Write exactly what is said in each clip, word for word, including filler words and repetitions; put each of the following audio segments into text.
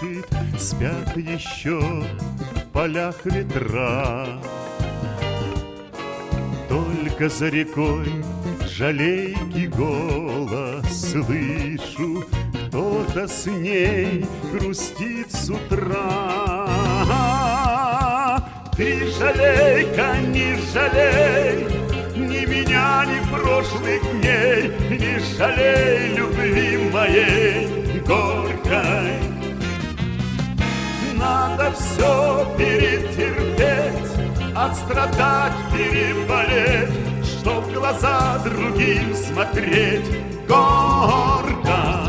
дышит, спят еще в полях ветра. Только за рекой жалейки голос слышу, кто-то с ней грустит с утра. Ты, жалейка, не жалей ни меня, ни прошлых дней, не жалей любви моей горькой. Надо все перетерпеть, отстрадать, переболеть, чтоб в глаза другим смотреть гордо.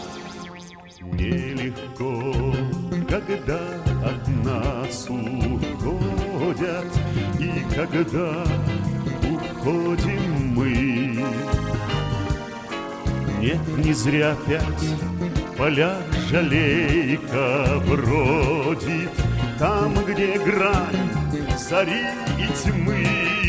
Нелегко, когда от нас уходят, и когда уходим мы. Нет, не зря пять в полях жалейка бродит, там, где грань зари и тьмы.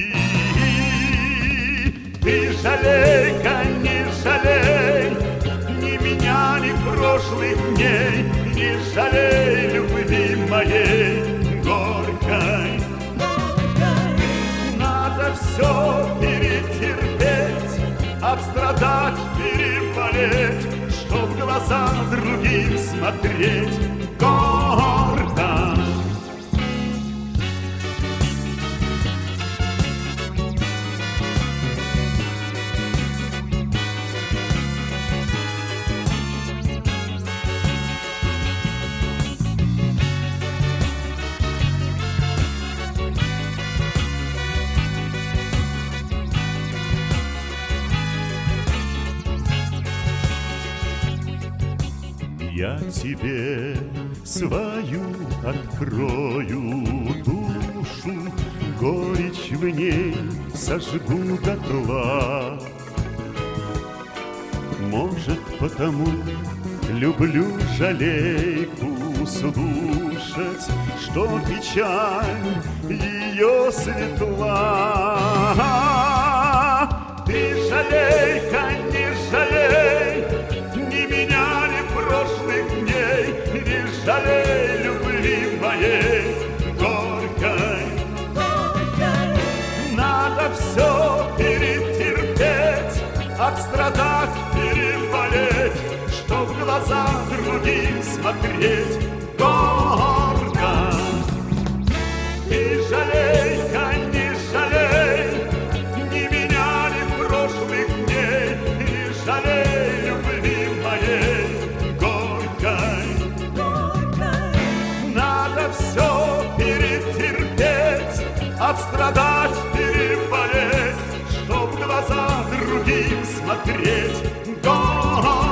Ты, жалейка, не жалей ни меня, ни прошлых дней, не жалей любви моей горькой. Надо все перетерпеть, отстрадать, переболеть, чтоб в глаза другим смотреть гордо. Я тебе свою открою душу, горечь в ней сожгу дотла. Может, потому люблю жалейку слушать, что печаль ее светла. Ты, жалейка, не жалей ни меня, ни прошлых дней, не жалей любви моей горькой. Надо все перетерпеть, отстрадать, переболеть, чтоб в глаза другим смотреть гордо. И жалейка, не жалей ни меня, ни прошлых дней, не жалей любви моей горькой. Надо все перетерпеть, отстрадать, переболеть, чтоб в глаза другим смотреть гордо.